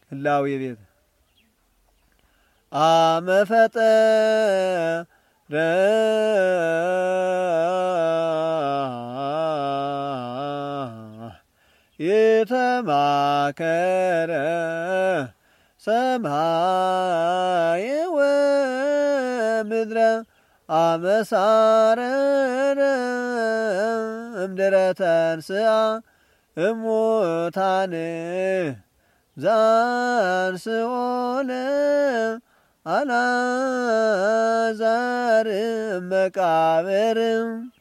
ህላዌ ቤት አመፈጠረ የተማከረ ሰማይ ወምድረ አመሳረረ እምድረ ተንሥአ እሙታን ዘአንሥኦ ለአልዓዛር እመቃብር